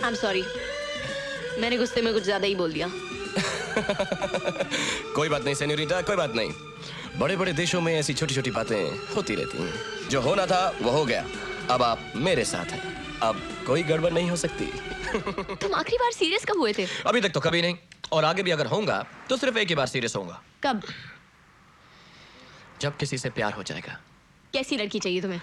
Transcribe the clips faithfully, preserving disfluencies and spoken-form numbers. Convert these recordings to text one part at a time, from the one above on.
I'm sorry. मैंने गुस्से में कुछ ज्यादा ही बोल दिया। कोई बात नहीं सेन्योरिटा, कोई बात नहीं। बड़े बड़े देशों में ऐसी छोटी छोटी बातें होती रहती हैं। जो होना था वो हो गया। अब आप मेरे साथ हैं। अब कोई गड़बड़ नहीं हो सकती। तुम आखिरी बार सीरियस कब हुए थे? अभी तक तो कभी नहीं, और आगे भी अगर होऊंगा तो सिर्फ एक ही बार सीरियस होऊंगा। कब? जब किसी से प्यार हो जाएगा। कैसी लड़की चाहिए तुम्हें?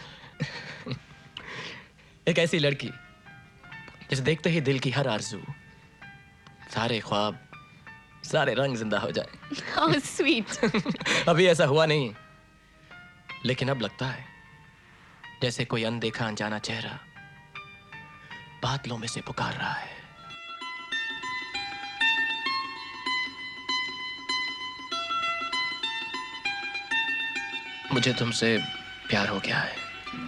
एक ऐसी लड़की जिसे देखते ही दिल की हर आरज़ू, सारे ख्वाब, सारे रंग जिंदा हो जाए। How sweet. अभी ऐसा हुआ नहीं, लेकिन अब लगता है जैसे कोई अनदेखा अनजाना चेहरा बादलों में से पुकार रहा है। मुझे तुमसे प्यार हो गया है।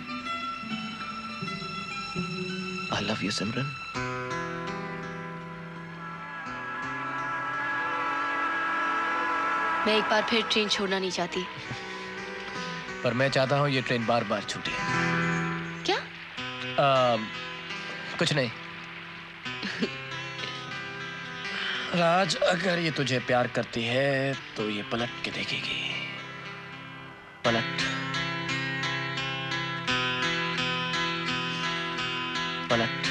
I love you, सिमरन। मैं एक बार फिर ट्रेन छोड़ना नहीं चाहती। पर मैं चाहता हूं ये ट्रेन बार बार छूटे। क्या? आ, कुछ नहीं। राज, अगर ये तुझे प्यार करती है तो ये पलट के देखेगी। पलट पलट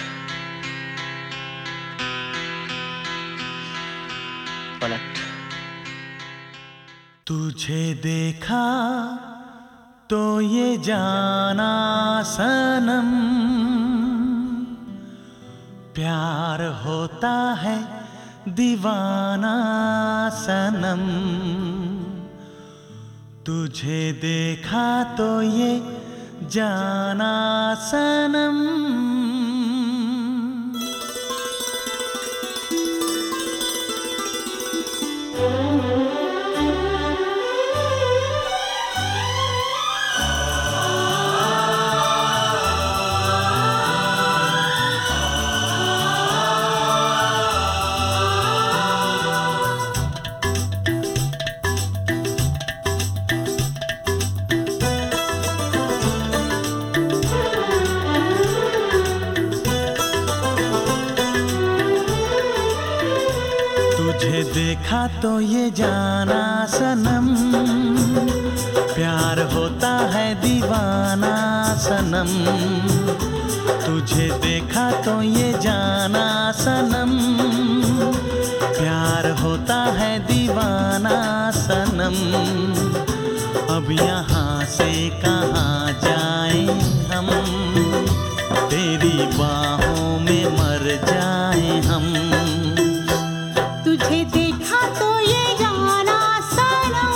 पलट। तुझे देखा तो ये जाना सनम, प्यार होता है दीवाना सनम। तुझे देखा तो ये जाना सनम। तुझे देखा तो ये जाना सनम, प्यार होता है दीवाना सनम। तुझे देखा तो ये जाना सनम, प्यार होता है दीवाना सनम। अब यहाँ से कहाँ जाएं हम, तेरी बाहों में मर जाएं हम। तुझे देखा तो ये जाना सनम,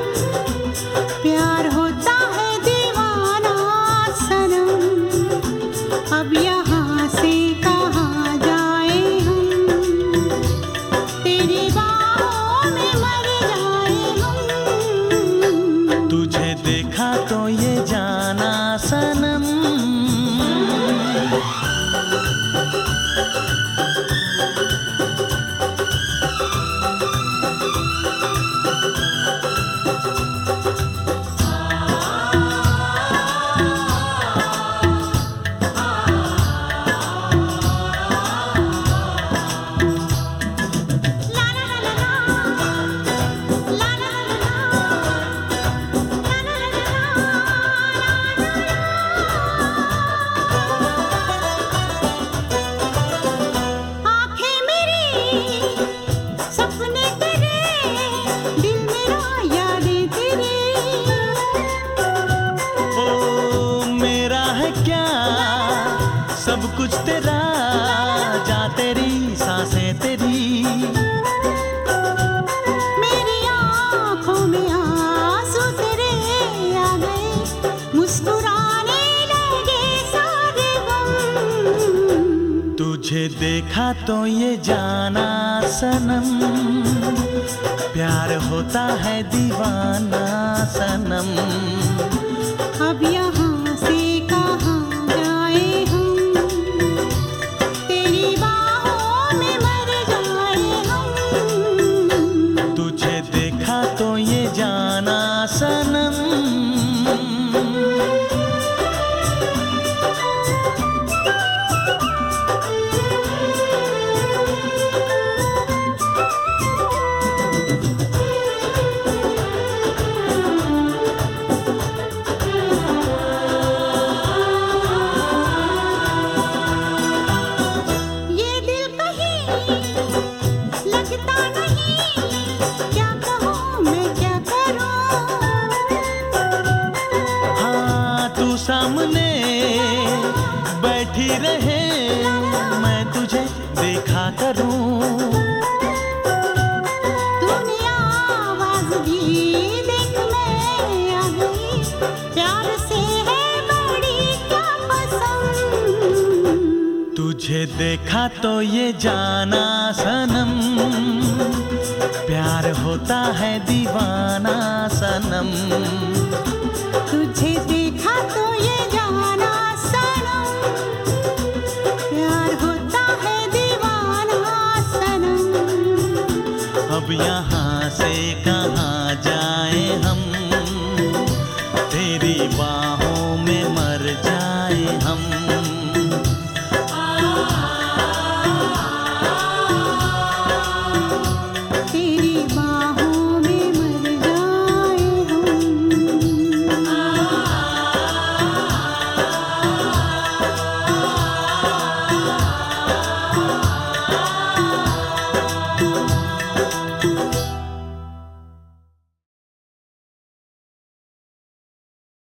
प्यार होता है दीवाना सनम। अब यहाँ से कहाँ जाए हम, तेरी बाहों में मर जाए हम। तुझे देखा तो ये जाना सनम। सब कुछ तेरा, जा तेरी सांसें तेरी। मेरी आँखों में आंसू तेरे आ गए, मुस्कुराने लगे सारे गम। तुझे देखा तो ये जाना सनम, प्यार होता है दीवाना सनम। अब यहाँ से कहाँ जाए हम, तेरी बाहों में मर जाए हम। तुझे देखा तो ये जाना सनम। बैठी रहे मैं तुझे देखा करूं। तूने आवाज दी देख मैं आ गई, प्यार से है बड़ी क्या पसंद। तुझे देखा तो ये जाना सनम, प्यार होता है दीवाना सनम। तुझे देखा तो ये जाना सनम, प्यार होता है दीवाना सनम। अब यहाँ से कहाँ जाए हम, तेरी बात